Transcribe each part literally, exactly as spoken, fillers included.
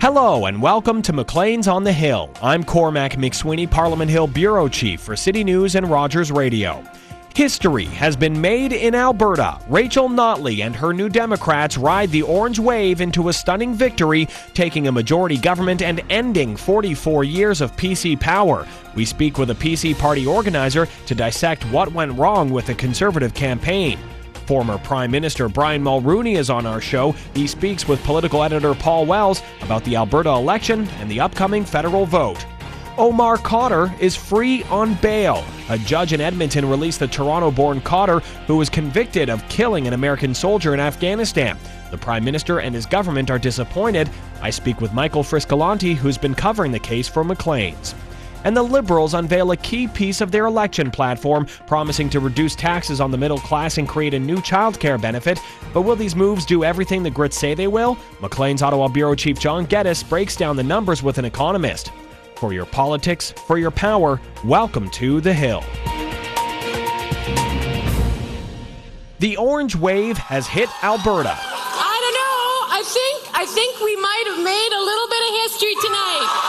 Hello and welcome to Maclean's on the Hill. I'm Cormac McSweeney, Parliament Hill Bureau Chief for City News and Rogers Radio. History has been made in Alberta. Rachel Notley and her New Democrats ride the orange wave into a stunning victory, taking a majority government and ending forty-four years of P C power. We speak with a P C party organizer to dissect what went wrong with the Conservative campaign. Former Prime Minister Brian Mulroney is on our show. He speaks with political editor Paul Wells about the Alberta election and the upcoming federal vote. Omar Khadr is free on bail. A judge in Edmonton released the Toronto-born Khadr, who was convicted of killing an American soldier in Afghanistan. The Prime Minister and his government are disappointed. I speak with Michael Friscolanti, who's been covering the case for Maclean's. And the Liberals unveil a key piece of their election platform, promising to reduce taxes on the middle class and create a new childcare benefit. But will these moves do everything the Grits say they will? Maclean's Ottawa Bureau Chief John Geddes breaks down the numbers with an economist. For your politics, for your power, welcome to The Hill. The orange wave has hit Alberta. I don't know. I think I think we might have made a little bit of history tonight.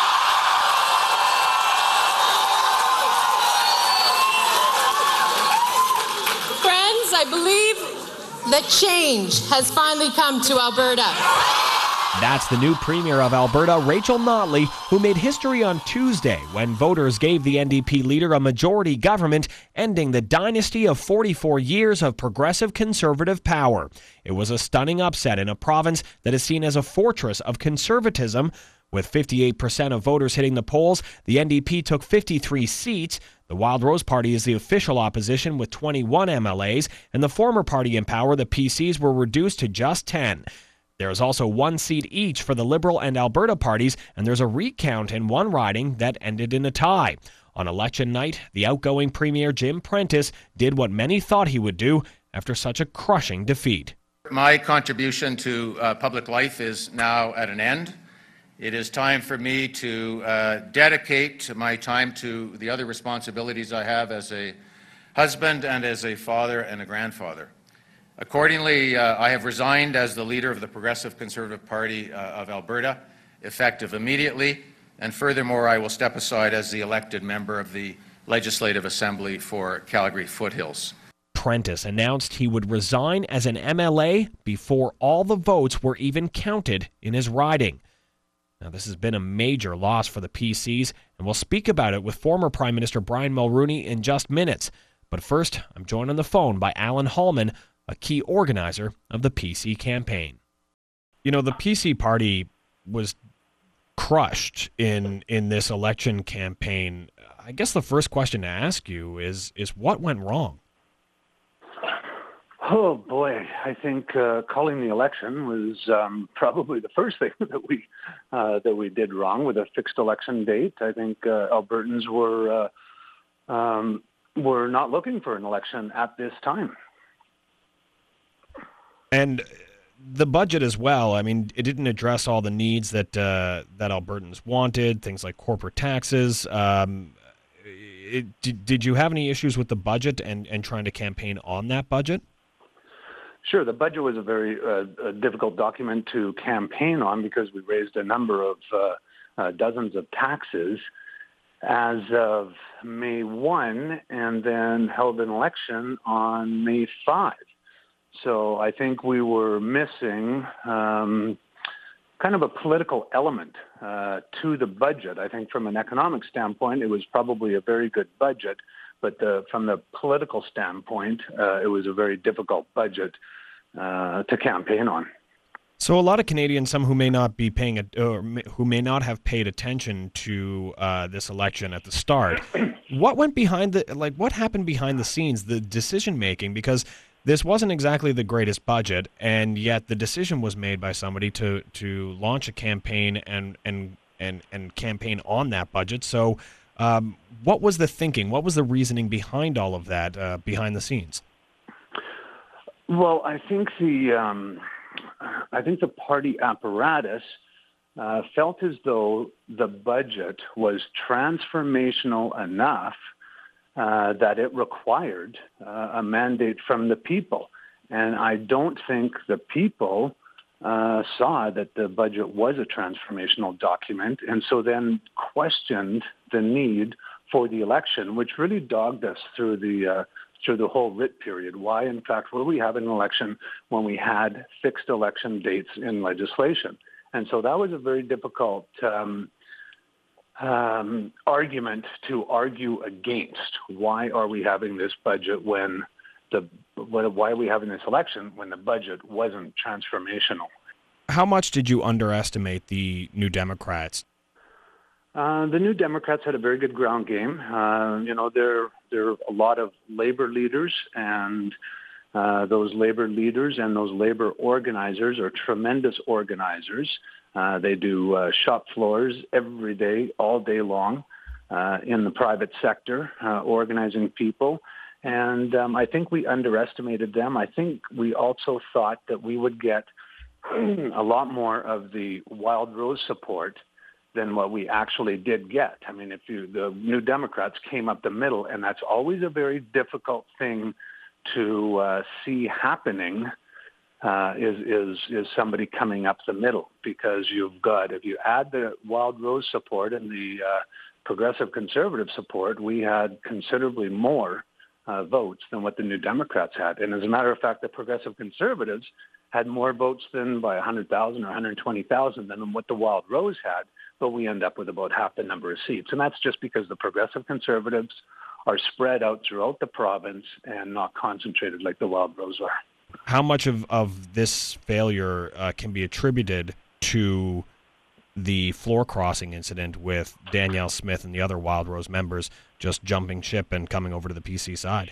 Friends, I believe that change has finally come to Alberta. That's the new Premier of Alberta, Rachel Notley, who made history on Tuesday when voters gave the N D P leader a majority government, ending the dynasty of forty-four years of progressive Conservative power. It was a stunning upset in a province that is seen as a fortress of conservatism. With fifty-eight percent of voters hitting the polls, the N D P took fifty-three seats. The Wild Rose Party is the official opposition with twenty-one M L As, and the former party in power, the P Cs, were reduced to just ten. There is also one seat each for the Liberal and Alberta parties, and there's a recount in one riding that ended in a tie. On election night, the outgoing Premier Jim Prentice did what many thought he would do after such a crushing defeat. My contribution to uh, public life is now at an end. It is time for me to uh, dedicate my time to the other responsibilities I have as a husband and as a father and a grandfather. Accordingly, uh, I have resigned as the leader of the Progressive Conservative Party uh, of Alberta, effective immediately, and furthermore, I will step aside as the elected member of the Legislative Assembly for Calgary Foothills. Prentice announced he would resign as an M L A before all the votes were even counted in his riding. Now, this has been a major loss for the P Cs, and we'll speak about it with former Prime Minister Brian Mulroney in just minutes. But first, I'm joined on the phone by Alan Hallman, a key organizer of the P C campaign. You know, the P C party was crushed in in this election campaign. I guess the first question to ask you is is what went wrong? Oh boy, I think uh, calling the election was um, probably the first thing that we uh, that we did wrong with a fixed election date. I think uh, Albertans were uh, um, were not looking for an election at this time. And the budget as well. I mean, it didn't address all the needs that uh, that Albertans wanted, things like corporate taxes. Um, it, did, did you have any issues with the budget and, and trying to campaign on that budget? Sure. The budget was a very uh, a difficult document to campaign on because we raised a number of uh, uh, dozens of taxes as of May first and then held an election on May fifth. So I think we were missing um, kind of a political element uh, to the budget. I think from an economic standpoint, it was probably a very good budget, but the, from the political standpoint, uh, it was a very difficult budget uh, to campaign on. So a lot of Canadians, some who may not be paying, a, or who may not have paid attention to uh, this election at the start, what went behind the, like, what happened behind the scenes, the decision making? Because this wasn't exactly the greatest budget, and yet the decision was made by somebody to to launch a campaign and and and, and campaign on that budget. So um, what was the thinking? What was the reasoning behind all of that uh, behind the scenes? Well, I think the um, I think the party apparatus uh, felt as though the budget was transformational enough Uh, that it required uh, a mandate from the people. And I don't think the people uh, saw that the budget was a transformational document, and so then questioned the need for the election, which really dogged us through the uh, through the whole writ period. Why, in fact, were we having an election when we had fixed election dates in legislation? And so that was a very difficult um, um, argument to argue against. Why are we having this budget when the why are we having this election when the budget wasn't transformational? How much did you underestimate the New Democrats? Uh, the New Democrats had a very good ground game. Uh, you know, there there are a lot of labor leaders, and uh, those labor leaders and those labor organizers are tremendous organizers. Uh, they do uh, shop floors every day, all day long, uh, in the private sector, uh, organizing people. And um, I think we underestimated them. I think we also thought that we would get a lot more of the Wild Rose support than what we actually did get. I mean, if you, the New Democrats came up the middle, and that's always a very difficult thing to uh, see happening, uh, is, is, is somebody coming up the middle, because you've got, if you add the Wild Rose support and the uh, Progressive Conservative support, we had considerably more uh, votes than what the New Democrats had. And as a matter of fact, the Progressive Conservatives had more votes than by one hundred thousand or one hundred twenty thousand than what the Wild Rose had, but we end up with about half the number of seats. And that's just because the Progressive Conservatives are spread out throughout the province and not concentrated like the Wild Rose are. How much of, of this failure uh, can be attributed to the floor crossing incident with Danielle Smith and the other Wild Rose members just jumping ship and coming over to the P C side?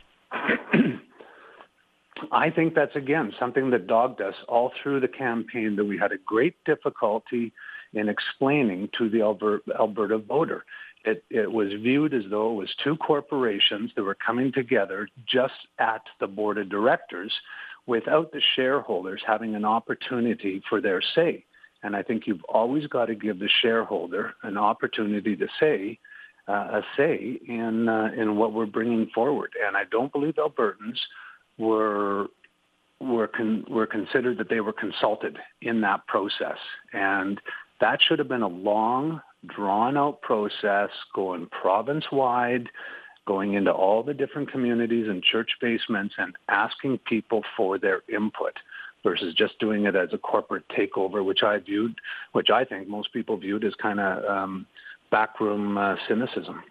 I think that's, again, something that dogged us all through the campaign, that we had a great difficulty in explaining to the Alberta, Alberta voter. It, it was viewed as though it was two corporations that were coming together just at the board of directors without the shareholders having an opportunity for their say. And I think you've always got to give the shareholder an opportunity to say, uh, a say in uh, in what we're bringing forward. And I don't believe Albertans were were con- were considered that they were consulted in that process. And that should have been a long, drawn-out process, going province-wide, going into all the different communities and church basements and asking people for their input, versus just doing it as a corporate takeover, which I viewed, which I think most people viewed as kind of um, backroom uh, cynicism.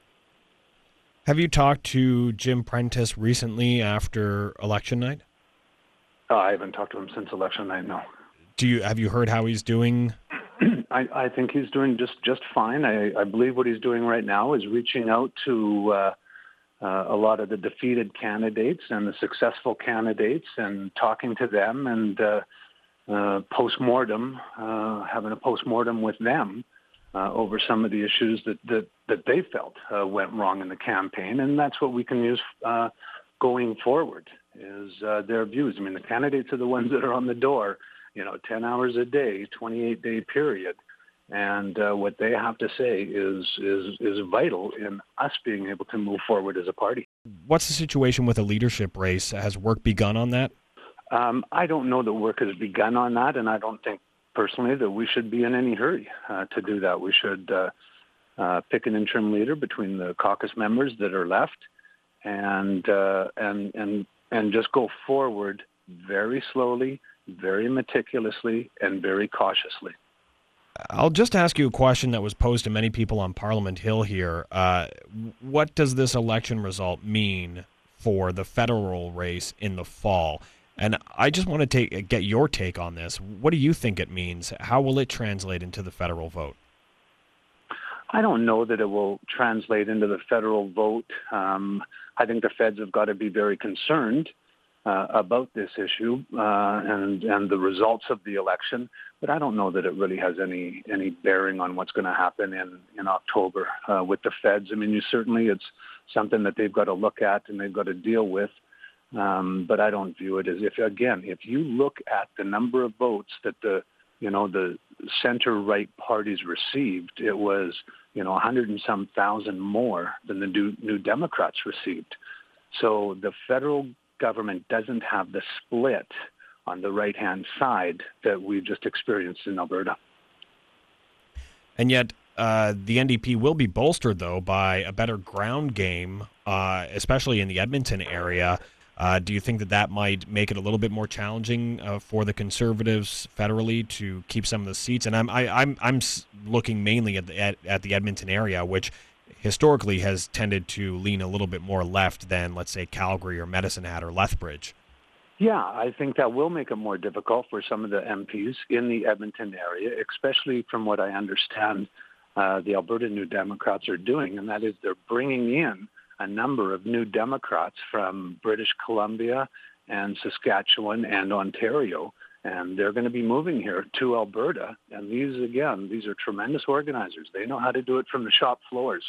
Have you talked to Jim Prentice recently after election night? Uh, I haven't talked to him since election night, no. Do you have you heard how he's doing? I, I think he's doing just, just fine. I, I believe what he's doing right now is reaching out to uh, uh, a lot of the defeated candidates and the successful candidates and talking to them and uh, uh, post-mortem, uh, having a post-mortem with them uh, over some of the issues that, that, that they felt uh, went wrong in the campaign. And that's what we can use uh, going forward, is uh, their views. I mean, the candidates are the ones that are on the door, you know, ten hours a day, twenty-eight day period. And uh, what they have to say is, is, is vital in us being able to move forward as a party. What's the situation with a leadership race? Has work begun on that? Um, I don't know that work has begun on that, and I don't think personally that we should be in any hurry uh, to do that. We should uh, uh, pick an interim leader between the caucus members that are left, and uh, and and and just go forward very slowly, very meticulously, and very cautiously. I'll just ask you a question that was posed to many people on Parliament Hill here. Uh, what does this election result mean for the federal race in the fall? And I just want to take get your take on this. What do you think it means? How will it translate into the federal vote? I don't know that it will translate into the federal vote. Um, I think the feds have got to be very concerned uh, about this issue uh, and and the results of the election. But I don't know that it really has any any bearing on what's going to happen in in October uh, with the feds. I mean, you certainly it's something that they've got to look at and they've got to deal with. Um, but I don't view it as if, again, if you look at the number of votes that the you know the center-right parties received, it was you know a hundred and some thousand more than the new, new Democrats received. So the federal government doesn't have the split on the right-hand side that we've just experienced in Alberta. And yet, uh, the N D P will be bolstered, though, by a better ground game, uh, especially in the Edmonton area. Uh, do you think that that might make it a little bit more challenging uh, for the Conservatives federally to keep some of the seats? And I'm I, I'm I'm looking mainly at the at, at the Edmonton area, which historically has tended to lean a little bit more left than, let's say, Calgary or Medicine Hat or Lethbridge. Yeah, I think that will make it more difficult for some of the M Ps in the Edmonton area, especially from what I understand uh, the Alberta New Democrats are doing, and that is they're bringing in a number of new Democrats from British Columbia and Saskatchewan and Ontario, and they're going to be moving here to Alberta. And these, again, these are tremendous organizers. They know how to do it from the shop floors.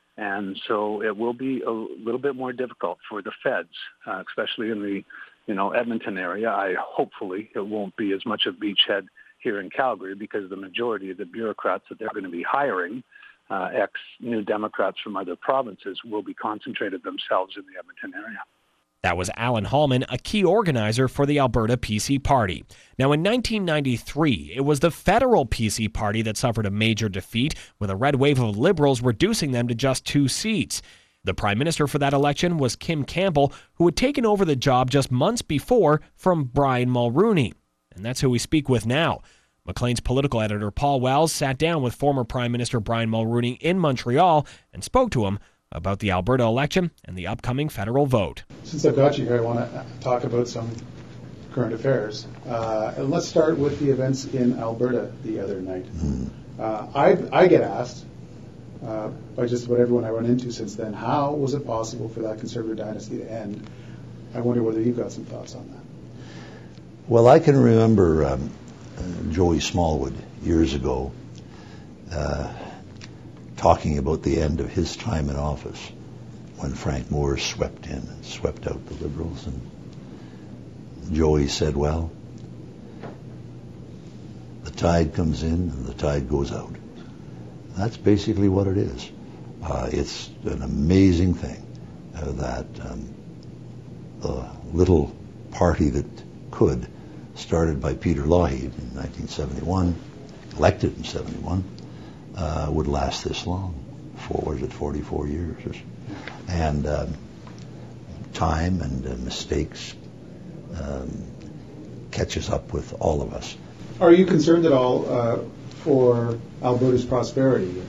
And so it will be a little bit more difficult for the feds, uh, especially in the you know, Edmonton area. I hopefully it won't be as much of beachhead here in Calgary, because the majority of the bureaucrats that they're going to be hiring, uh, ex-New Democrats from other provinces, will be concentrated themselves in the Edmonton area. That was Alan Hallman, a key organizer for the Alberta P C Party. Now, in nineteen ninety-three, it was the federal P C Party that suffered a major defeat, with a red wave of Liberals reducing them to just two seats. The prime minister for that election was Kim Campbell, who had taken over the job just months before from Brian Mulroney. And that's who we speak with now. Maclean's political editor Paul Wells sat down with former Prime Minister Brian Mulroney in Montreal and spoke to him about the Alberta election and the upcoming federal vote. Since I've got you here, I want to talk about some current affairs. Uh, and let's start with the events in Alberta the other night. Uh, I, I get asked uh, by just about everyone I run into since then, how was it possible for that Conservative dynasty to end? I wonder whether you've got some thoughts on that. Well, I can remember um, uh, Joey Smallwood years ago uh, talking about the end of his time in office when Frank Moore swept in and swept out the Liberals. And Joey said, well, the tide comes in and the tide goes out. That's basically what it is. Uh, it's an amazing thing uh, that um, the little party that could, started by Peter Lougheed in nineteen seventy-one, elected in seventy-one, uh, would last this long. For, what is it, forty-four years? Or so. And um, time and uh, mistakes um, catches up with all of us. Are you concerned at all uh, for Alberta's prosperity?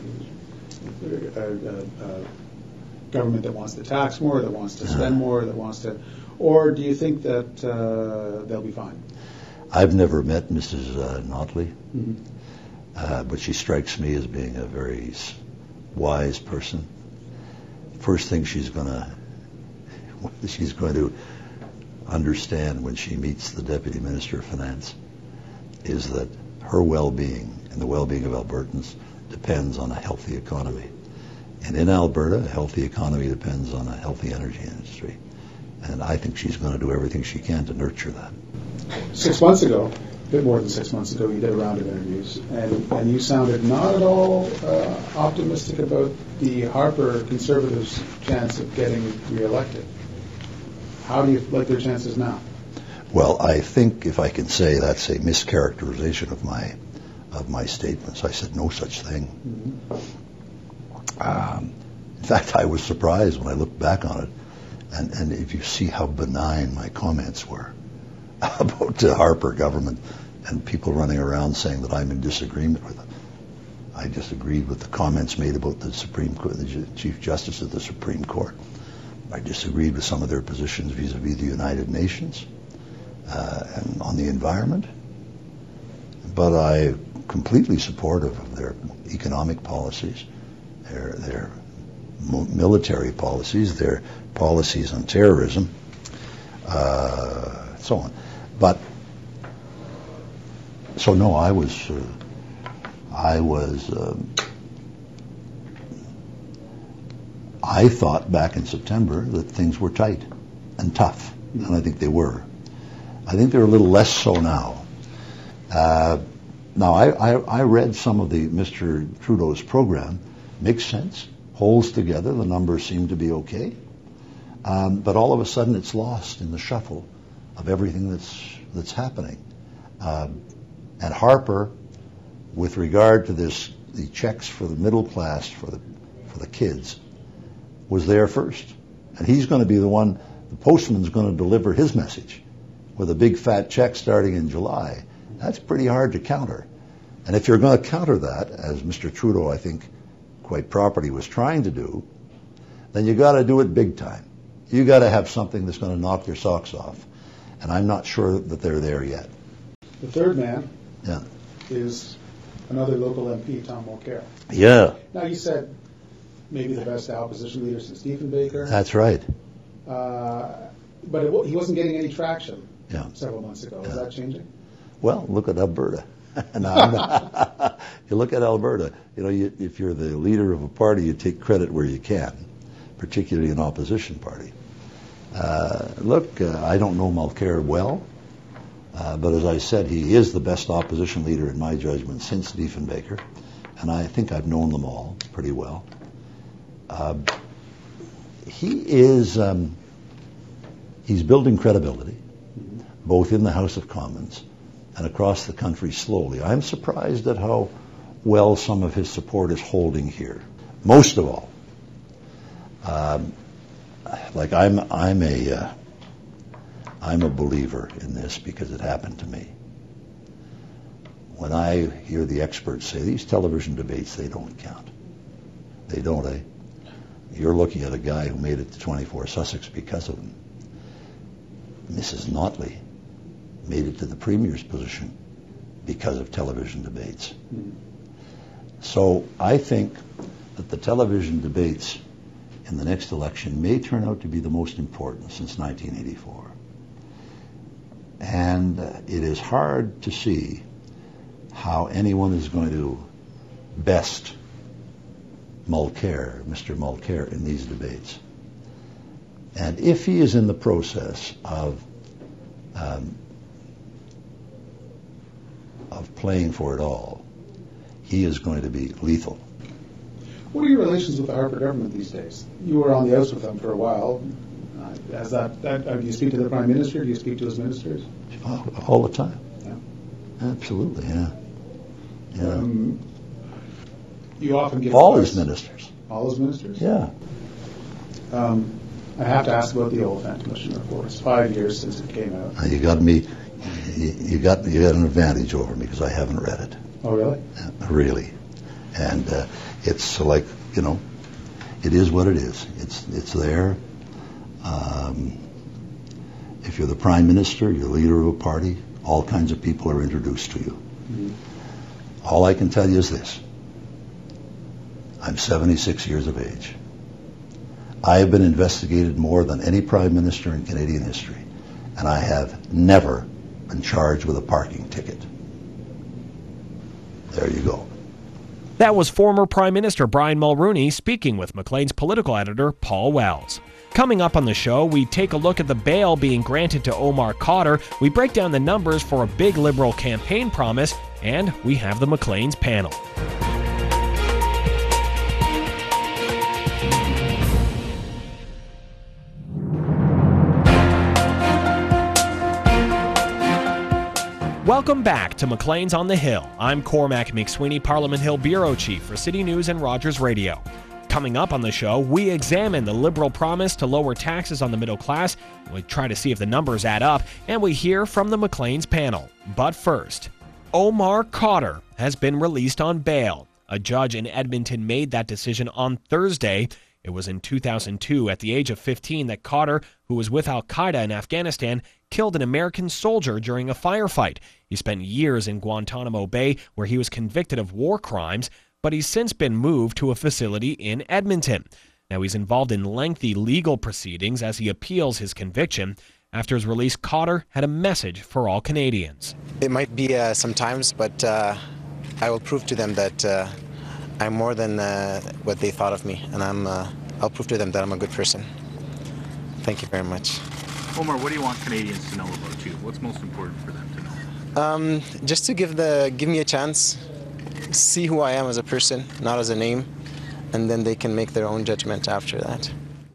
A, a, a government that wants to tax more, that wants to spend more, that wants to... Or do you think that uh, they'll be fine? I've never met Missus Uh, Notley, mm-hmm. uh, but she strikes me as being a very wise person. First thing she's going to she's going to understand when she meets the Deputy Minister of Finance is that her well-being and the well-being of Albertans depends on a healthy economy. And in Alberta, a healthy economy depends on a healthy energy industry. And I think she's going to do everything she can to nurture that. Six months ago, a bit more than six months ago, you did a round of interviews, and, and you sounded not at all uh, optimistic about the Harper Conservatives' chance of getting reelected. How do you like their chances now? Well, I think, if I can say, that's a mischaracterization of my of my statements. I said no such thing. Mm-hmm. Um, in fact, I was surprised when I looked back on it, and, and if you see how benign my comments were about the Harper government and people running around saying that I'm in disagreement with them. I disagreed with the comments made about the Supreme Court, the Chief Justice of the Supreme Court. I disagreed with some of their positions vis-a-vis the United Nations uh, and on the environment. But I'm completely supportive of their economic policies, their, their military policies, their policies on terrorism, uh, so on. But so no, I was uh, I was um, I thought back in September that things were tight and tough, and I think they were. I think they're a little less so now. Uh, now I, I, I read some of the Mister Trudeau's program. Makes sense, holds together. The numbers seem to be okay, um, but all of a sudden it's lost in the shuffle of everything that's that's happening. Um, and Harper, with regard to this, the checks for the middle class, for the for the kids, was there first. And he's going to be the one, the postman's going to deliver his message with a big fat check starting in July. That's pretty hard to counter. And if you're going to counter that, as Mister Trudeau, I think, quite properly was trying to do, then you got to do it big time. You got to have something that's going to knock your socks off. And I'm not sure that they're there yet. The third man Yeah. is another local M P, Tom Mulcair. Yeah, Now, you said maybe the best opposition leader since Diefenbaker, that's right. uh, but it, wa- he wasn't getting any traction Yeah. several months ago. Is Yeah. that changing? Well, look at Alberta. No, I'm not- you look at Alberta, you know, you, if you're the leader of a party, you take credit where you can, particularly an opposition party. Uh, look, uh, I don't know Mulcair well, uh, but as I said, he is the best opposition leader in my judgment since Diefenbaker, and I think I've known them all pretty well. Uh, he is, um, he's building credibility, both in the House of Commons and across the country slowly. I'm surprised at how well some of his support is holding here. Most of all, um, like I'm, I'm a, uh, I'm a believer in this because it happened to me. When I hear the experts say these television debates, they don't count. They don't, eh? You're looking at a guy who made it to twenty-four Sussex because of them. Missus Notley made it to the Premier's position because of television debates. Mm. So I think that the television debates in the next election may turn out to be the most important since nineteen eighty-four. And uh, it is hard to see how anyone is going to best Mulcair, Mister Mulcair, in these debates. And if he is in the process of um, of playing for it all, he is going to be lethal. What are your relations with the Harper government these days? You were on the outs with them for a while. Uh, as that, that uh, do you speak to the Prime Minister? Do you speak to his ministers? All, all the time. Yeah. Absolutely, yeah. yeah. Um, you often give all advice. his ministers. All his ministers? Yeah. Um, I have to ask about the Oliphant Commission report. It's five years since it came out. Now you got me. You, you got you got an advantage over me because I haven't read it. Oh, really? Uh, really, and uh, it's like you know, it is what it is. It's it's there. Um, if you're the Prime Minister, you're the leader of a party, all kinds of people are introduced to you. Mm-hmm. All I can tell you is this. I'm seventy-six years of age. I have been investigated more than any Prime Minister in Canadian history, and I have never been charged with a parking ticket. There you go. That was former Prime Minister Brian Mulroney speaking with Maclean's political editor Paul Wells. Coming up on the show, we take a look at the bail being granted to Omar Khadr, we break down the numbers for a big Liberal campaign promise, and we have the Maclean's panel. Welcome back to Maclean's on the Hill. I'm Cormac McSweeney, Parliament Hill Bureau Chief for City News and Rogers Radio. Coming up on the show, we examine the Liberal promise to lower taxes on the middle class. We try to see if the numbers add up, and we hear from the Maclean's panel. But first, Omar Khadr has been released on bail. A judge in Edmonton made that decision on Thursday. It was in two thousand two, at the age of fifteen, that Khadr, who was with al-Qaeda in Afghanistan, killed an American soldier during a firefight. He spent years in Guantanamo Bay, where he was convicted of war crimes, but he's since been moved to a facility in Edmonton. Now, he's involved in lengthy legal proceedings as he appeals his conviction. After his release, Khadr had a message for all Canadians. It might be uh, sometimes, but uh, I will prove to them that uh, I'm more than uh, what they thought of me, and I'm, uh, I'll prove to them that I'm a good person. Thank you very much. Omar, what do you want Canadians to know about you? What's most important for them to know? Um, just to give the give me a chance, see who I am as a person, not as a name, and then they can make their own judgment after that.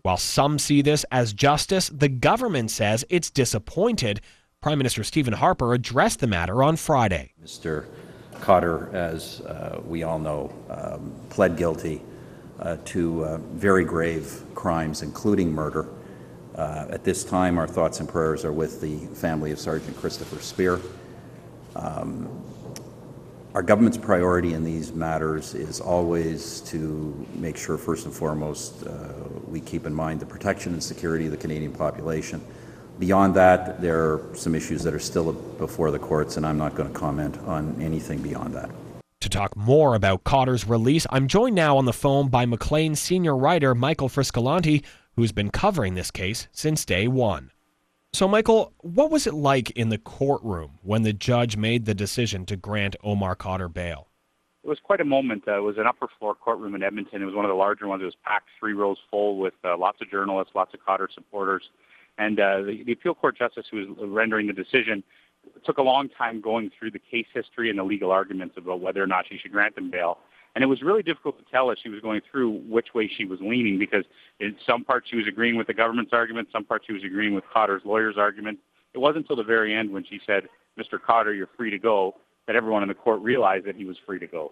While some see this as justice, the government says it's disappointed. Prime Minister Stephen Harper addressed the matter on Friday. Mister Khadr, as uh, we all know, um, pled guilty uh, to uh, very grave crimes, including murder. Uh, at this time, our thoughts and prayers are with the family of Sergeant Christopher Speer. Um, our government's priority in these matters is always to make sure, first and foremost, uh, we keep in mind the protection and security of the Canadian population. Beyond that, there are some issues that are still before the courts, and I'm not going to comment on anything beyond that. To talk more about Khadr's release, I'm joined now on the phone by Maclean's senior writer, Michael Friscolanti, who's been covering this case since day one. So, Michael, what was it like in the courtroom when the judge made the decision to grant Omar Khadr bail? It was quite a moment. Uh, it was an upper floor courtroom in Edmonton. It was one of the larger ones. It was packed three rows full with uh, lots of journalists, lots of Khadr supporters. And uh, the, the appeal court justice who was rendering the decision took a long time going through the case history and the legal arguments about whether or not she should grant him bail. And it was really difficult to tell as she was going through which way she was leaning, because in some parts she was agreeing with the government's argument, some parts she was agreeing with Khadr's lawyer's argument. It wasn't until the very end when she said, "Mister Khadr, you're free to go," that everyone in the court realized that he was free to go.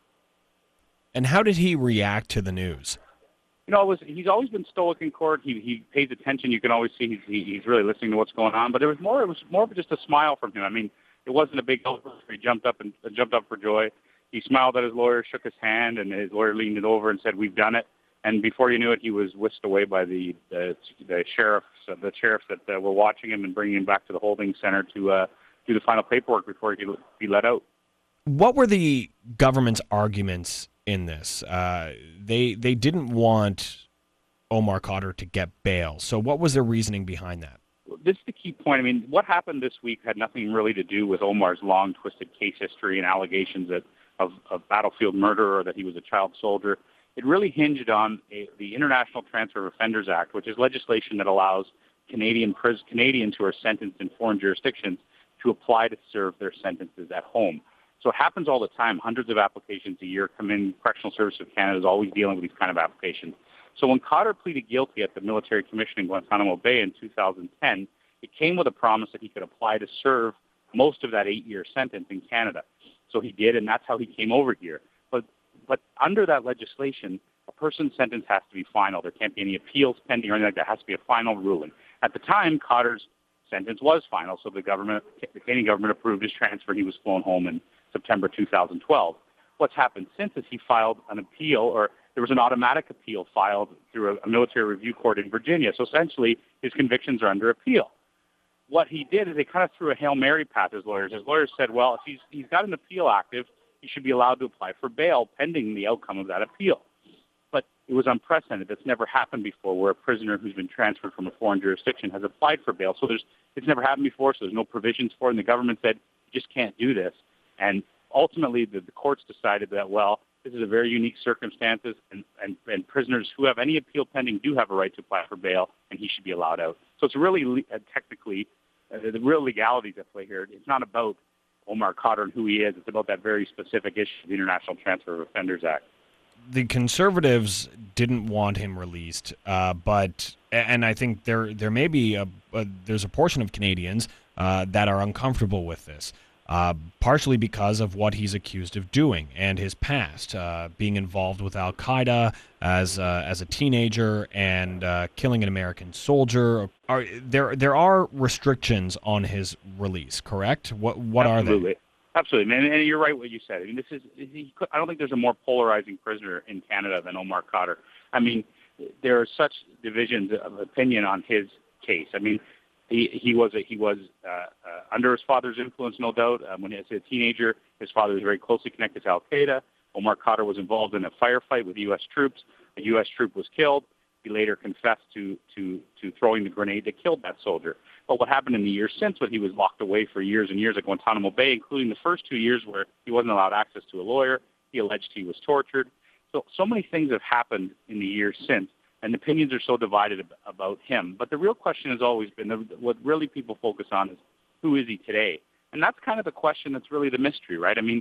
And how did he react to the news? You know, it was, he's always been stoic in court. He he pays attention. You can always see he's he, he's really listening to what's going on. But it was more it was more of just a smile from him. I mean, it wasn't a big outburst. He jumped up and uh, jumped up for joy. He smiled at his lawyer, shook his hand, and his lawyer leaned it over and said, "We've done it." And before you knew it, he was whisked away by the the, the sheriffs, uh, the sheriffs that uh, were watching him and bringing him back to the holding center to uh, do the final paperwork before he could be let out. What were the government's arguments in this? Uh, they they didn't want Omar Khadr to get bail. So what was their reasoning behind that? This is the key point. I mean, what happened this week had nothing really to do with Omar's long, twisted case history and allegations that, of, of battlefield murder or that he was a child soldier. It really hinged on a, the International Transfer of Offenders Act, which is legislation that allows Canadian pris- Canadians who are sentenced in foreign jurisdictions to apply to serve their sentences at home. So it happens all the time. Hundreds of applications a year come in. Correctional Service of Canada is always dealing with these kind of applications. So when Khadr pleaded guilty at the Military Commission in Guantanamo Bay in two thousand ten, it came with a promise that he could apply to serve most of that eight-year sentence in Canada. So he did, and that's how he came over here. But but under that legislation, a person's sentence has to be final. There can't be any appeals pending or anything like that. It has to be a final ruling. At the time, Khadr's sentence was final, so the government, the Canadian government approved his transfer. He was flown home in September two thousand twelve. What's happened since is he filed an appeal, or there was an automatic appeal filed through a, a military review court in Virginia. So essentially, his convictions are under appeal. What he did is they kind of threw a Hail Mary path his lawyers. His lawyers said, well, if he's, he's got an appeal active, he should be allowed to apply for bail pending the outcome of that appeal. But it was unprecedented. It's never happened before where a prisoner who's been transferred from a foreign jurisdiction has applied for bail. So there's it's never happened before, so there's no provisions for it. And the government said, you just can't do this. And ultimately, the, the courts decided that, well, this is a very unique circumstances, and, and, and prisoners who have any appeal pending do have a right to apply for bail, and he should be allowed out. So it's really uh, technically uh, the real legalities at play here. It's not about Omar Khadr and who he is. It's about that very specific issue, the International Transfer of Offenders Act. The Conservatives didn't want him released, uh, but and I think there there may be a, a there's a portion of Canadians uh, that are uncomfortable with this. Uh, partially because of what he's accused of doing and his past, uh, being involved with Al-Qaeda as uh, as a teenager and uh, killing an American soldier. Are, there there are restrictions on his release, correct? What what Absolutely. are they? Absolutely, and, and you're right what you said. I mean, this is he, I don't think there's a more polarizing prisoner in Canada than Omar Khadr. I mean, there are such divisions of opinion on his case. I mean, He he was a, he was uh, uh, under his father's influence, no doubt. Um, when he was a teenager, his father was very closely connected to Al-Qaeda. Omar Khadr was involved in a firefight with U S troops. A U S troop was killed. He later confessed to, to, to throwing the grenade that killed that soldier. But what happened in the years since, when he was locked away for years and years at Guantanamo Bay, including the first two years where he wasn't allowed access to a lawyer, he alleged he was tortured. So so many things have happened in the years since. And opinions are so divided about him. But the real question has always been, what really people focus on is, who is he today? And that's kind of the question that's really the mystery, right? I mean,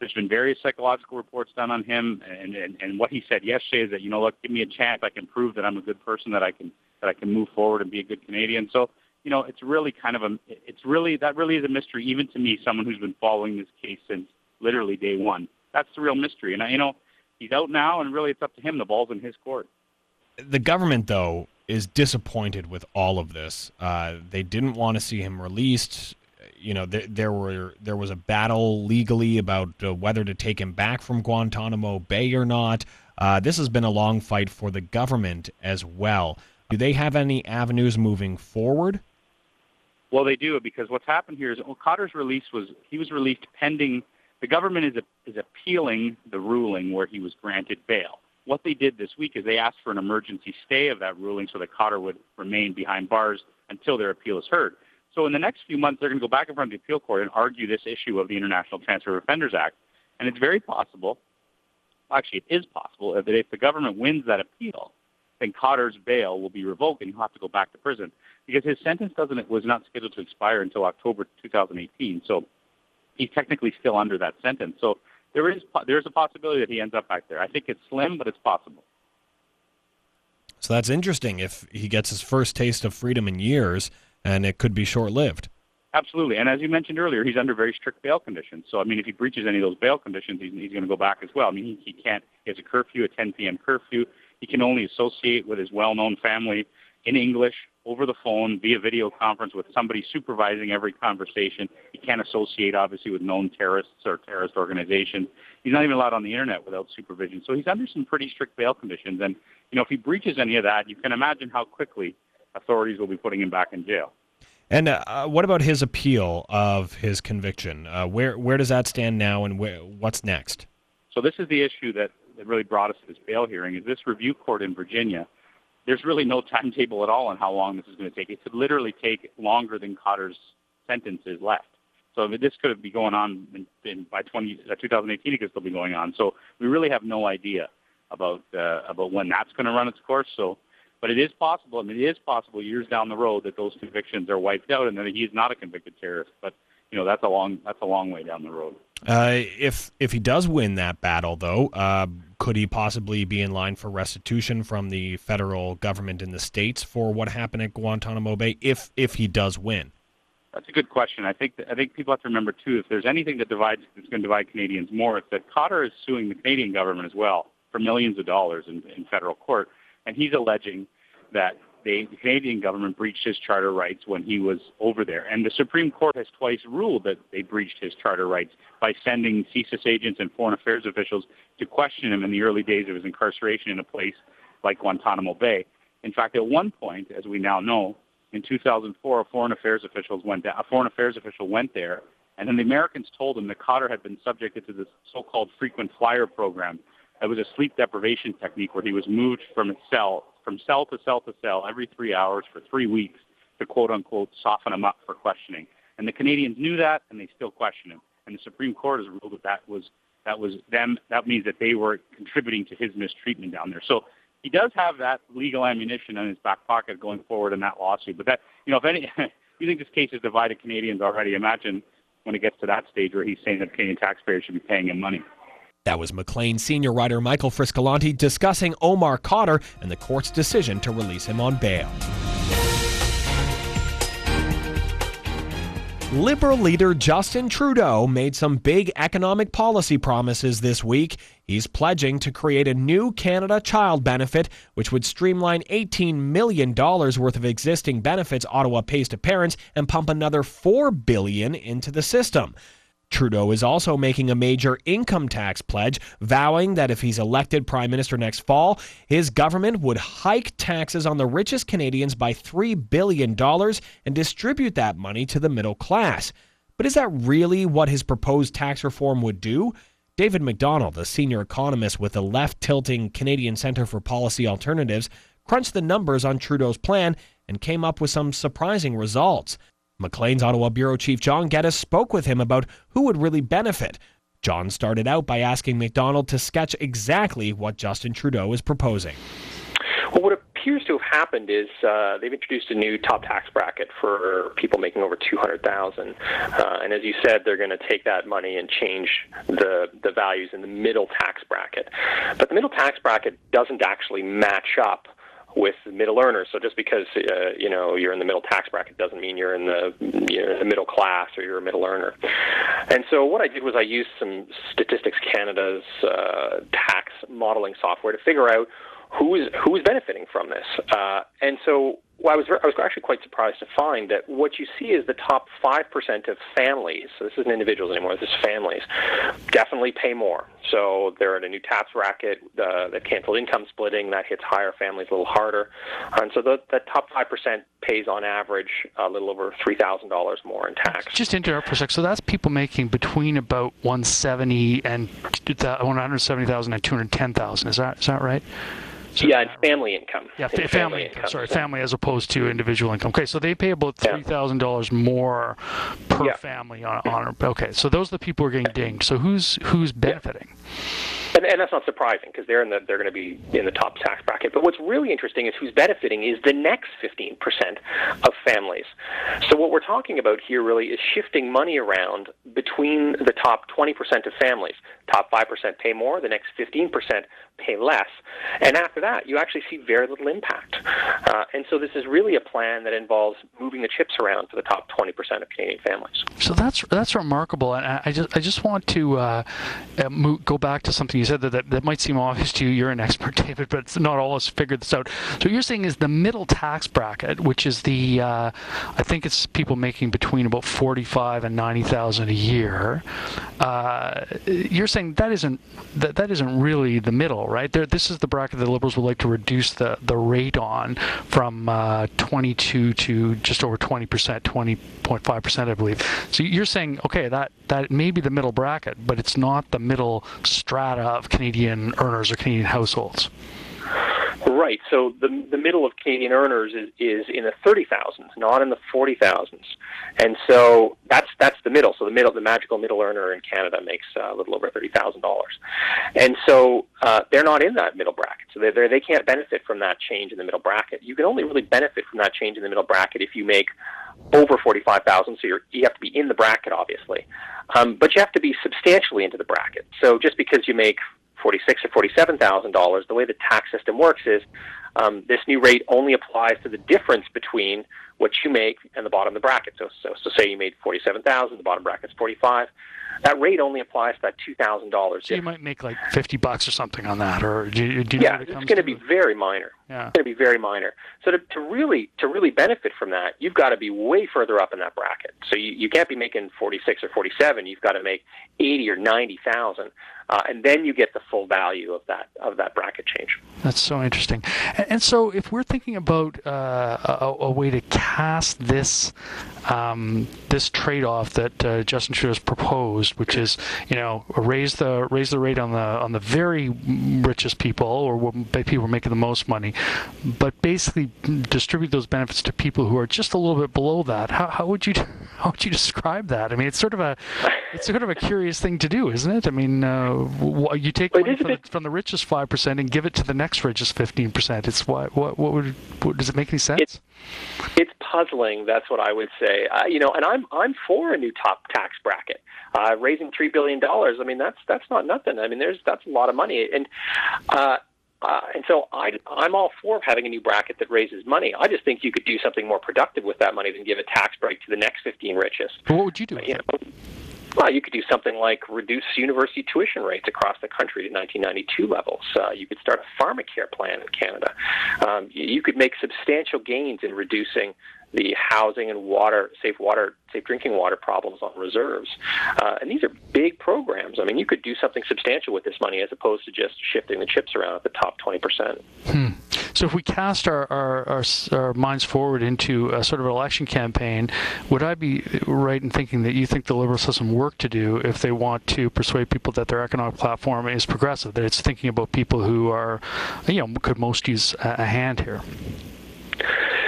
There's been various psychological reports done on him, and, and, and what he said yesterday is that, you know, look, give me a chance. I can prove that I'm a good person, that I can that I can move forward and be a good Canadian. So, you know, it's really kind of a, it's really, that really is a mystery, even to me, someone who's been following this case since literally day one. That's the real mystery. And, you know, he's out now, and really it's up to him. The ball's in his court. The government, though, is disappointed with all of this. Uh, they didn't want to see him released. You know, there, there were there was a battle legally about uh, whether to take him back from Guantanamo Bay or not. Uh, this has been a long fight for the government as well. Do they have any avenues moving forward? Well, they do, because what's happened here is well, Khadr's release was he was released pending. The government is a, is appealing the ruling where he was granted bail. What they did this week is they asked for an emergency stay of that ruling so that Khadr would remain behind bars until their appeal is heard. So in the next few months, they're going to go back in front of the appeal court and argue this issue of the International Transfer of Offenders Act. And it's very possible, actually it is possible, that if the government wins that appeal, then Khadr's bail will be revoked and he'll have to go back to prison, because his sentence doesn't was not scheduled to expire until October twenty eighteen. So he's technically still under that sentence. So there is there is a possibility that he ends up back there. I think it's slim, but it's possible. So that's interesting if he gets his first taste of freedom in years, and it could be short-lived. Absolutely. And as you mentioned earlier, he's under very strict bail conditions. So, I mean, if he breaches any of those bail conditions, he's, he's going to go back as well. I mean, he, he can't, he has a curfew, a ten p.m. curfew. He can only associate with his well-known family in English, over the phone, via video conference with somebody supervising every conversation. He can't associate, obviously, with known terrorists or terrorist organizations. He's not even allowed on the Internet without supervision. So he's under some pretty strict bail conditions. And, you know, if he breaches any of that, you can imagine how quickly authorities will be putting him back in jail. And uh, what about his appeal of his conviction? Uh, where where does that stand now, and where, what's next? So this is the issue that, that really brought us to this bail hearing, is this review court in Virginia. There's really no timetable at all on how long this is going to take. It could literally take longer than Khadr's sentence is left. So I mean, this could be going on in, in, by twenty, uh, twenty eighteen. It could still be going on. So we really have no idea about uh, about when that's going to run its course. So. But it is possible, I mean, it is possible years down the road that those convictions are wiped out and that he is not a convicted terrorist. But, you know, that's a long that's a long way down the road. Uh, if if he does win that battle, though, uh, could he possibly be in line for restitution from the federal government in the States for what happened at Guantanamo Bay, if if he does win? That's a good question. I think I think people have to remember, too, if there's anything that divides that's going to divide Canadians more, it's that Khadr is suing the Canadian government as well for millions of dollars in, in federal court. And he's alleging that they, the Canadian government breached his charter rights when he was over there. And the Supreme Court has twice ruled that they breached his charter rights by sending C S I S agents and foreign affairs officials to question him in the early days of his incarceration in a place like Guantanamo Bay. In fact, at one point, as we now know, in two thousand four, a foreign affairs officials went down, a foreign affairs official went there, and then the Americans told him that Khadr had been subjected to this so-called frequent flyer program. It was a sleep deprivation technique where he was moved from a cell, from cell to cell to cell every three hours for three weeks to quote-unquote soften him up for questioning. And the Canadians knew that, and they still questioned him. And the Supreme Court has ruled that that was, that was them. That means that they were contributing to his mistreatment down there. So he does have that legal ammunition in his back pocket going forward in that lawsuit. But that, you know, if any, you think this case has divided Canadians already, imagine when it gets to that stage where he's saying that Canadian taxpayers should be paying him money. That was Maclean senior writer Michael Friscolanti discussing Omar Khadr and the court's decision to release him on bail. Liberal leader Justin Trudeau made some big economic policy promises this week. He's pledging to create a new Canada Child Benefit, which would streamline eighteen million dollars worth of existing benefits Ottawa pays to parents and pump another four billion dollars into the system. Trudeau is also making a major income tax pledge, vowing that if he's elected Prime Minister next fall, his government would hike taxes on the richest Canadians by three billion dollars and distribute that money to the middle class. But is that really what his proposed tax reform would do? David McDonald, a senior economist with the left-tilting Canadian Centre for Policy Alternatives, crunched the numbers on Trudeau's plan and came up with some surprising results. Maclean's Ottawa Bureau Chief John Geddes spoke with him about who would really benefit. John started out by asking McDonald to sketch exactly what Justin Trudeau is proposing. What would appears to have happened is uh, they've introduced a new top tax bracket for people making over two hundred thousand dollars. Uh, and as you said, they're going to take that money and change the, the values in the middle tax bracket. But the middle tax bracket doesn't actually match up with middle earners. So just because uh, you know you're in the middle tax bracket doesn't mean you're in the you're in the middle class or you're a middle earner. And so what I did was I used some Statistics Canada's uh, tax modeling software to figure out who's who's benefiting from this. Uh, and so well, I was I was actually quite surprised to find that what you see is the top five percent of families. So this isn't individuals anymore. This is families. Definitely pay more. So they're in a new tax bracket. Uh, the canceled income splitting that hits higher families a little harder. And so the, the top five percent pays on average a little over three thousand dollars more in tax. Just interrupt for a sec. So that's people making between about one hundred seventy and one hundred seventy thousand and two hundred ten thousand. Is that is that right? So, yeah, it's family income. Yeah, family, family income. income. Sorry, family as opposed to individual income. Okay, so they pay about three thousand dollars more per yeah. family on, on. Okay, so those are the people who are getting dinged. So who's who's benefiting? Yeah. And, and that's not surprising because they're in the they're going to be in the top tax bracket. But what's really interesting is who's benefiting is the next fifteen percent of families. So what we're talking about here really is shifting money around between the top twenty percent of families. Top five percent pay more, the next fifteen percent pay less. And after that, you actually see very little impact. Uh, and so this is really a plan that involves moving the chips around for the top twenty percent of Canadian families. So that's that's remarkable. And I just I just want to uh, move, go back to something you said that, that that might seem obvious to you. You're an expert, David, but it's not all of us figured this out. So what you're saying is the middle tax bracket, which is the uh, I think it's people making between about forty-five and ninety thousand a year. Uh, you're saying that isn't that, that isn't really the middle, right? There, this is the bracket that Liberals would like to reduce the, the rate on from uh, twenty-two to just over twenty percent, twenty point five percent, I believe. So you're saying, okay, that, that may be the middle bracket, but it's not the middle strata of Canadian earners or Canadian households. Right. So the the middle of Canadian earners is, is in the thirty thousands, not in the forty thousands, and so that's that's the middle. So the middle, the magical middle earner in Canada makes uh, a little over thirty thousand dollars, and so uh, they're not in that middle bracket. So they they can't benefit from that change in the middle bracket. You can only really benefit from that change in the middle bracket if you make over forty-five thousand. So you're you have to be in the bracket, obviously, um, but you have to be substantially into the bracket. So just because you make forty-six or forty-seven thousand dollars, the way the tax system works is um, this new rate only applies to the difference between what you make and the bottom of the bracket. So, so, so say you made forty-seven thousand, the bottom bracket's forty-five. That rate only applies to that two thousand dollars. So you might make like fifty bucks or something on that, or do you, do you yeah, know what it it's comes going to to? be very minor. Yeah. It's going to be very minor. So to, to really to really benefit from that, you've got to be way further up in that bracket. So you, you can't be making forty-six or forty-seven. You've got to make eighty or ninety thousand, uh, and then you get the full value of that of that bracket change. That's so interesting. And, and so if we're thinking about uh, a, a way to cast this um, this trade-off that uh, Justin Trudeau's proposed, which is, you know, raise the raise the rate on the on the very richest people, or people making the most money, but basically distribute those benefits to people who are just a little bit below that. How, how would you how would you describe that? I mean, it's sort of a it's sort of a curious thing to do, isn't it? I mean, uh, you take money from the, from the richest five percent and give it to the next richest fifteen percent. It's what what what would what, does it make any sense? It's, it's puzzling. That's what I would say. Uh, you know, and I'm I'm for a new top tax bracket. Uh, raising three billion dollars. I mean, that's that's not nothing. I mean, there's that's a lot of money, and uh, uh, and so I I'm all for having a new bracket that raises money. I just think you could do something more productive with that money than give a tax break to the next fifteen richest. But what would you do? With you know, well, you could do something like reduce university tuition rates across the country to nineteen ninety-two levels. Uh, you could start a pharmacare plan in Canada. Um, you, you could make substantial gains in reducing the housing and water, safe water, safe drinking water problems on reserves. Uh, and these are big programs. I mean, you could do something substantial with this money as opposed to just shifting the chips around at the top twenty percent. Hmm. So if we cast our, our, our, our minds forward into a sort of election campaign, would I be right in thinking that you think the Liberals have some work to do if they want to persuade people that their economic platform is progressive, that it's thinking about people who are, you know, could most use a, a hand here?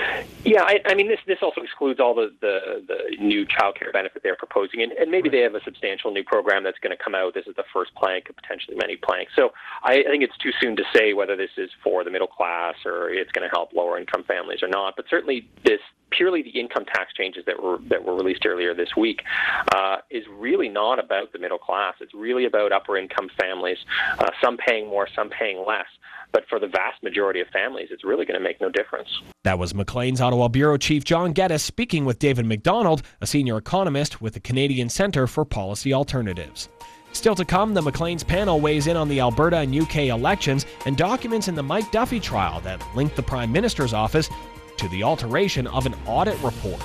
Yeah, I, I mean, this this also excludes all the, the, the new childcare benefit they're proposing, and, and maybe they have a substantial new program that's going to come out. This is the first plank of potentially many planks. So I, I think it's too soon to say whether this is for the middle class or it's going to help lower income families or not. But certainly, this purely the income tax changes that were that were released earlier this week uh, is really not about the middle class. It's really about upper income families, uh, some paying more, some paying less. But for the vast majority of families, it's really going to make no difference. That was Maclean's Ottawa Bureau Chief John Geddes speaking with David McDonald, a senior economist with the Canadian Centre for Policy Alternatives. Still to come, the Maclean's panel weighs in on the Alberta and U K elections and documents in the Mike Duffy trial that linked the Prime Minister's office to the alteration of an audit report.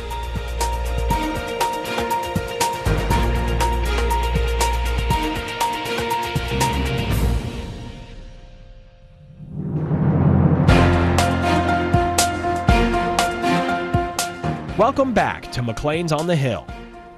Welcome back to Maclean's on the Hill.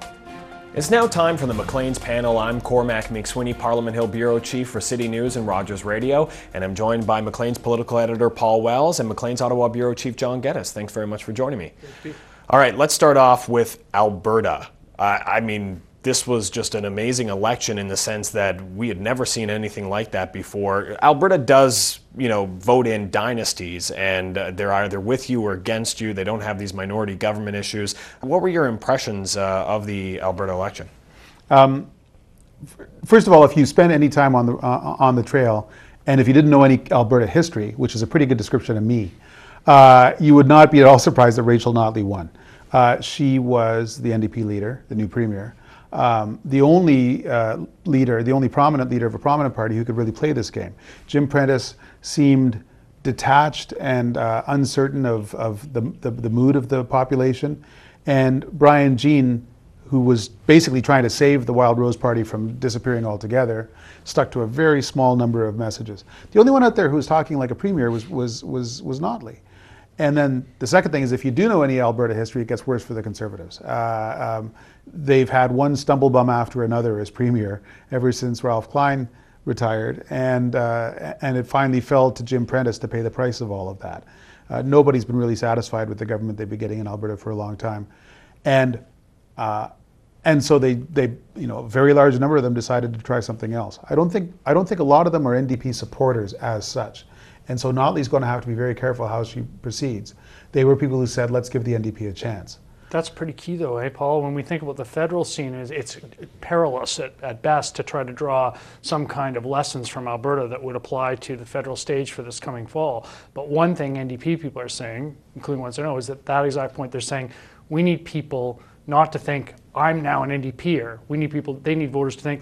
It's now time for the Maclean's panel. I'm Cormac McSweeney, Parliament Hill Bureau Chief for City News and Rogers Radio, and I'm joined by Maclean's political editor Paul Wells and Maclean's Ottawa Bureau Chief John Geddes. Thanks very much for joining me. All right, let's start off with Alberta. Uh, I mean, this was just an amazing election in the sense that we had never seen anything like that before. Alberta does, you know, vote in dynasties, and uh, they're either with you or against you. They don't have these minority government issues. What were your impressions uh, of the Alberta election? Um, first of all, if you spend any time on the uh, on the trail, and if you didn't know any Alberta history, which is a pretty good description of me, uh, you would not be at all surprised that Rachel Notley won. Uh, she was the N D P leader, the new premier. Um, the only uh, leader, the only prominent leader of a prominent party who could really play this game. Jim Prentice seemed detached and uh, uncertain of, of the, the, the mood of the population. And Brian Jean, who was basically trying to save the Wild Rose Party from disappearing altogether, stuck to a very small number of messages. The only one out there who was talking like a premier was, was, was, was Notley. And then the second thing is, if you do know any Alberta history, it gets worse for the Conservatives. Uh, um, they've had one stumblebum after another as premier ever since Ralph Klein retired, and uh, and it finally fell to Jim Prentice to pay the price of all of that. Uh, nobody's been really satisfied with the government they've been getting in Alberta for a long time, and uh, and so they they you know a very large number of them decided to try something else. I don't think I don't think a lot of them are N D P supporters as such. And so Notley's going to have to be very careful how she proceeds. They were people who said, let's give the N D P a chance. That's pretty key though, eh, Paul? When we think about the federal scene, it's perilous at, at best to try to draw some kind of lessons from Alberta that would apply to the federal stage for this coming fall. But one thing N D P people are saying, including ones I know, is that that exact point they're saying, we need people not to think, I'm now an N D P-er. We need people, they need voters to think,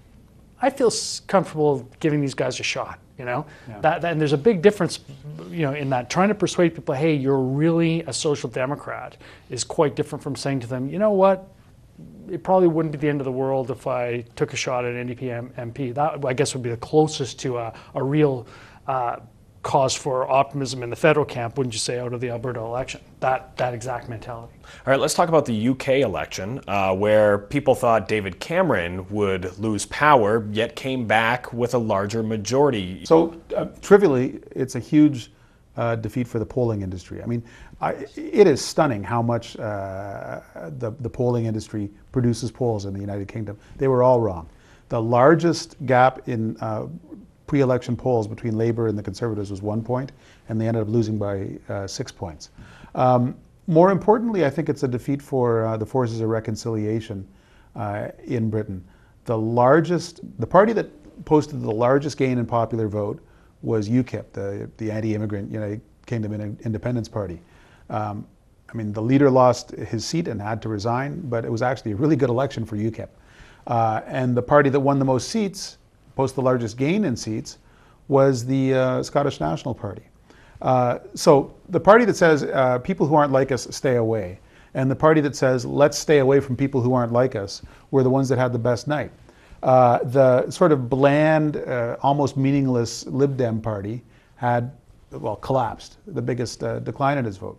I feel comfortable giving these guys a shot. You know, yeah. that, that, and there's a big difference, you know, in that trying to persuade people, hey, you're really a social democrat, is quite different from saying to them, you know what, it probably wouldn't be the end of the world if I took a shot at an N D P M P. That, I guess, would be the closest to a, a real uh, cause for optimism in the federal camp, wouldn't you say, out of the Alberta election? That that exact mentality. All right, let's talk about the U K election, uh, where people thought David Cameron would lose power, yet came back with a larger majority. So, uh, trivially, it's a huge uh, defeat for the polling industry. I mean, I, it is stunning how much uh, the, the polling industry produces polls in the United Kingdom. They were all wrong. The largest gap in uh, pre-election polls between Labour and the Conservatives was one point, and they ended up losing by uh, six points. Um, more importantly, I think it's a defeat for uh, the forces of reconciliation uh, in Britain. The largest, the party that posted the largest gain in popular vote was UKIP, the, the anti-immigrant United Kingdom Independence Party. Um, I mean, the leader lost his seat and had to resign, but it was actually a really good election for UKIP. Uh, and the party that won the most seats, posted the largest gain in seats, was the uh, Scottish National Party. Uh, so the party that says uh, people who aren't like us stay away, and the party that says let's stay away from people who aren't like us, were the ones that had the best night. Uh, the sort of bland, uh, almost meaningless Lib Dem party had, well, collapsed, the biggest uh, decline in its vote.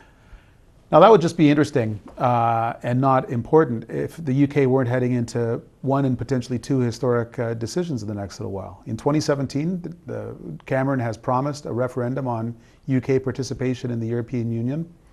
Now that would just be interesting uh, and not important if the U K weren't heading into one and potentially two historic uh, decisions in the next little while. In twenty seventeen, the, the Cameron has promised a referendum on U K participation in the European Union.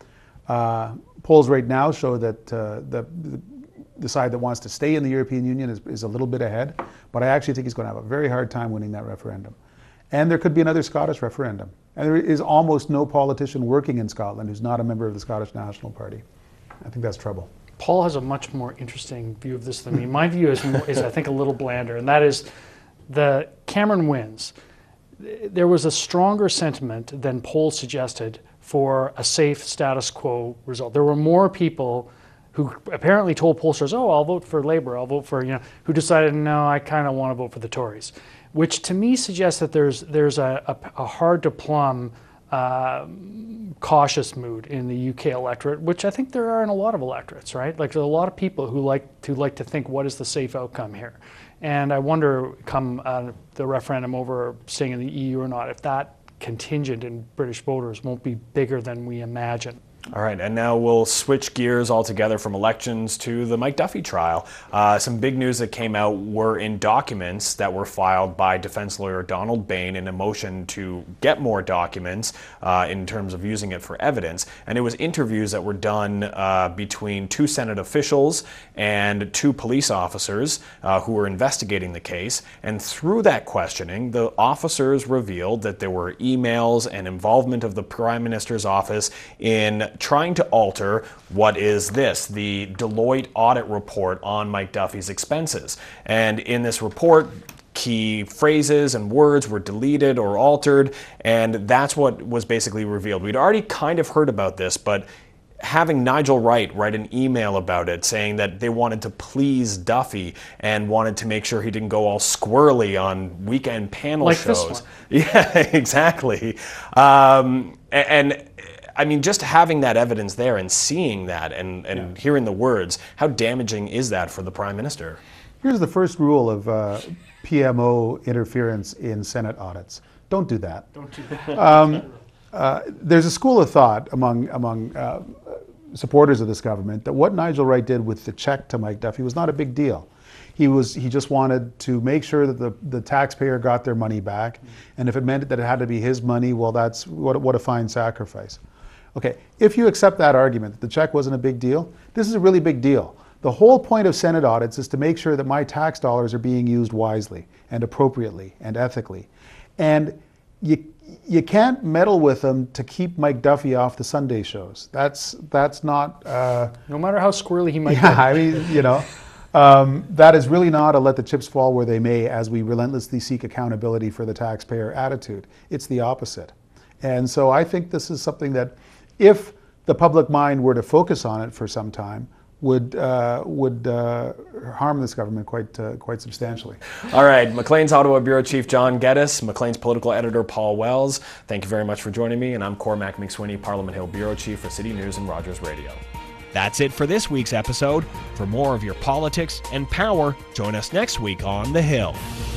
Uh, polls right now show that uh, the, the the side that wants to stay in the European Union is, is a little bit ahead, but I actually think he's going to have a very hard time winning that referendum. And there could be another Scottish referendum. And there is almost no politician working in Scotland who's not a member of the Scottish National Party. I think that's trouble. Paul has a much more interesting view of this than me. My view is, is I think, a little blander, and that is the Cameron wins. There was a stronger sentiment than polls suggested for a safe status quo result. There were more people who apparently told pollsters, oh, I'll vote for Labour, I'll vote for, you know, who decided, no, I kind of want to vote for the Tories, which to me suggests that there's there's a, a, a hard to plumb uh, cautious mood in the U K electorate, which I think there are in a lot of electorates, right? Like there's a lot of people who like to like to think, what is the safe outcome here? And I wonder, come uh, the referendum over staying in the E U or not, if that contingent in British voters won't be bigger than we imagine. All right, and now we'll switch gears altogether from elections to the Mike Duffy trial. Uh, some big news that came out were in documents that were filed by defense lawyer Donald Bain in a motion to get more documents uh, in terms of using it for evidence. And it was interviews that were done uh, between two Senate officials and two police officers uh, who were investigating the case. And through that questioning, the officers revealed that there were emails and involvement of the Prime Minister's office in trying to alter what is this, the Deloitte audit report on Mike Duffy's expenses. And in this report, key phrases and words were deleted or altered, and that's what was basically revealed. We'd already kind of heard about this, but having Nigel Wright write an email about it saying that they wanted to please Duffy and wanted to make sure he didn't go all squirrely on weekend panel like shows. This one. Yeah, exactly. Um, and I mean, just having that evidence there and seeing that and, and yeah. hearing the words, how damaging is that for the Prime Minister? Here's the first rule of uh, P M O interference in Senate audits. Don't do that. Don't do that. Um, uh, there's a school of thought among, among uh, supporters of this government that what Nigel Wright did with the check to Mike Duffy was not a big deal. He was he just wanted to make sure that the, the taxpayer got their money back, and if it meant that it had to be his money, well, that's what, what a fine sacrifice. Okay, if you accept that argument that the check wasn't a big deal, this is a really big deal. The whole point of Senate audits is to make sure that my tax dollars are being used wisely and appropriately and ethically. And you you can't meddle with them to keep Mike Duffy off the Sunday shows. That's that's not... Uh, no matter how squirrely he might yeah, be. I mean, you know, um, that is really not a let the chips fall where they may as we relentlessly seek accountability for the taxpayer attitude. It's the opposite. And so I think this is something that, if the public mind were to focus on it for some time, would uh, would uh, harm this government quite uh, quite substantially. All right, Maclean's Ottawa Bureau Chief John Geddes, Maclean's political editor Paul Wells, thank you very much for joining me, and I'm Cormac McSweeney, Parliament Hill Bureau Chief for City News and Rogers Radio. That's it for this week's episode. For more of your politics and power, join us next week on The Hill.